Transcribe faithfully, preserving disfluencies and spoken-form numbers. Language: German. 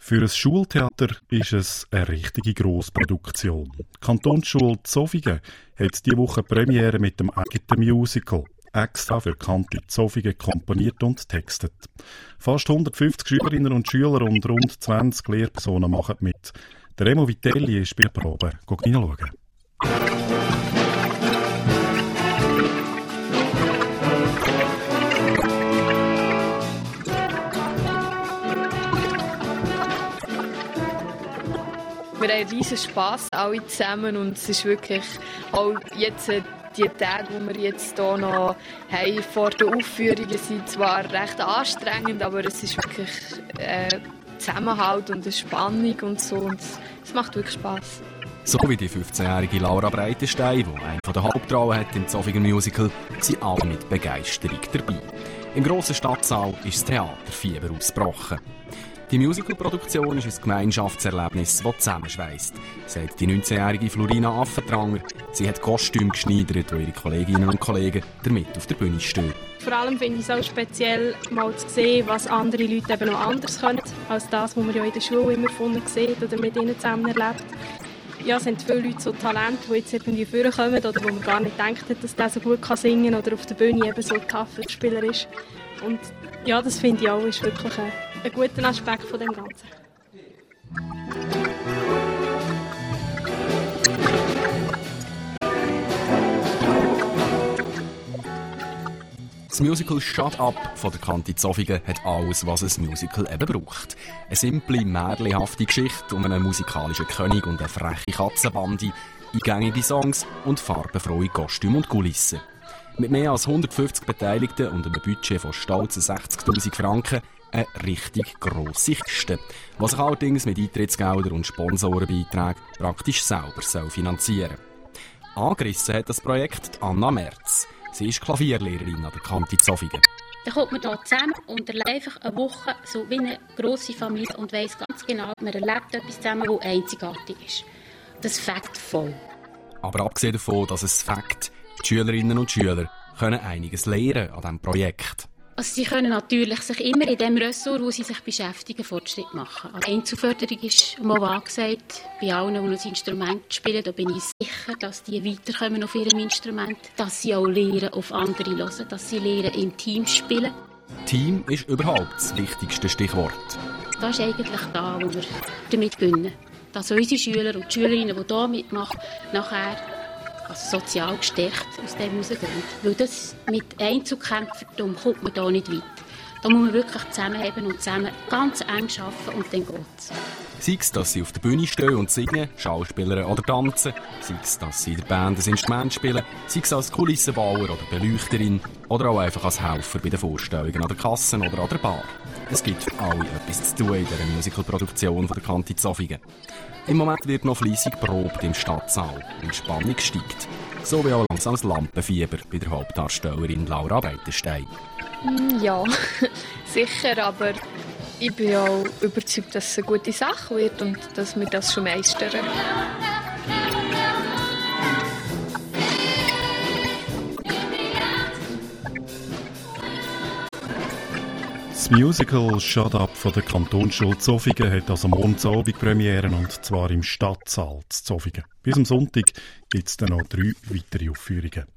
Für ein Schultheater ist es eine richtige Grossproduktion. Die Kantonsschule Zofingen hat diese Woche Premiere mit dem eigenen Musical, extra für Kanti Zofingen komponiert und textet. Fast hundertfünfzig Schülerinnen und Schüler und rund zwanzig Lehrpersonen machen mit. Der Remo Vitelli ist bei der Probe. Guck reinschauen. Wir haben riesen Spass, alle zusammen, und es ist wirklich auch jetzt die Tage, die wir jetzt hier noch haben, vor den Aufführungen, sind zwar recht anstrengend, aber es ist wirklich äh, Zusammenhalt und eine Spannung und so, und es macht wirklich Spass. So wie die fünfzehnjährige Laura Breitenstein, die eine der Hauptrollen hat im Zofinger Musical, sind alle mit Begeisterung dabei. Im grossen Stadtsaal ist das Theaterfieber ausgebrochen. Die Musicalproduktion ist ein Gemeinschaftserlebnis, das zusammenschweisst, sagt die neunzehnjährige Florina Affentranger. Sie hat Kostüme geschneidert, wo ihre Kolleginnen und Kollegen damit auf der Bühne stehen. Vor allem finde ich es auch speziell, mal zu sehen, was andere Leute eben noch anders können, als das, was man ja in der Schule immer von ihnen sieht oder mit ihnen zusammen erlebt. Ja, es sind viele Leute so Talente, die jetzt irgendwie vorkommen oder wo man gar nicht gedacht hat, dass der so gut singen kann oder auf der Bühne eben so ein Tafelspieler ist. Und ja, das finde ich auch ist wirklich ein, ein guter Aspekt von dem Ganzen. Das Musical «Shut Up» von der Kanti Zofingen hat alles, was ein Musical eben braucht. Eine simple, märchenhafte Geschichte um einen musikalischen König und eine freche Katzenbande, eingängige Songs und farbenfrohe Kostüme und Kulissen. Mit mehr als hundertfünfzig Beteiligten und einem Budget von stolzen sechzigtausend Franken eine richtig grosse Kiste, was sich allerdings mit Eintrittsgeldern und Sponsorenbeiträgen praktisch selber soll finanzieren soll. Angerissen hat das Projekt Anna Merz. Sie ist Klavierlehrerin an der Kanti Zofingen. Dann kommt man hier zusammen und erlebt einfach eine Woche so wie eine grosse Familie und weiss ganz genau, man erlebt etwas zusammen, das einzigartig ist. Das fängt voll. Aber abgesehen davon, dass es fängt, die Schülerinnen und Schüler können einiges lernen an diesem Projekt. Also sie können natürlich sich immer in dem Ressort, wo sie sich beschäftigen, Fortschritt machen. Die Einzelförderung ist mal angesagt. Bei allen, die ein Instrument spielen, da bin ich sicher, dass die weiterkommen auf ihrem Instrument. Dass sie auch lernen, auf andere zu hören, dass sie lernen, im Team zu spielen. Team ist überhaupt das wichtigste Stichwort. Das ist eigentlich da, wo wir damit gewinnen. Dass unsere Schüler und die Schülerinnen, die hier mitmachen, nachher also sozial gestärkt aus dem rausgehen. Weil das mit Einzelkämpfern kommt man da nicht weit. Da muss man wirklich zusammenheben und zusammen ganz eng arbeiten und dann geht's. Sei es, dass sie auf der Bühne stehen und singen, Schauspielern oder tanzen, sei es, dass sie in der Band ein Instrument spielen, sei es als Kulissenbauer oder Beleuchterin oder auch einfach als Helfer bei den Vorstellungen an der Kasse oder an der Bar. Es gibt für alle etwas zu tun in dieser Musicalproduktion von der Kanti Zofingen. Im Moment wird noch fleissig geprobt im Stadtsaal und die Spannung steigt. So wie auch langsam das Lampenfieber bei der Hauptdarstellerin Laura Breitenstein. Ja, sicher, aber ich bin auch überzeugt, dass es eine gute Sache wird und dass wir das schon meistern. Das Musical «Shut Up» von der Kantonsschule Zofingen hat also Montagabend Premiere, und zwar im Stadtsaal Zofingen. Bis am Sonntag gibt es dann noch drei weitere Aufführungen.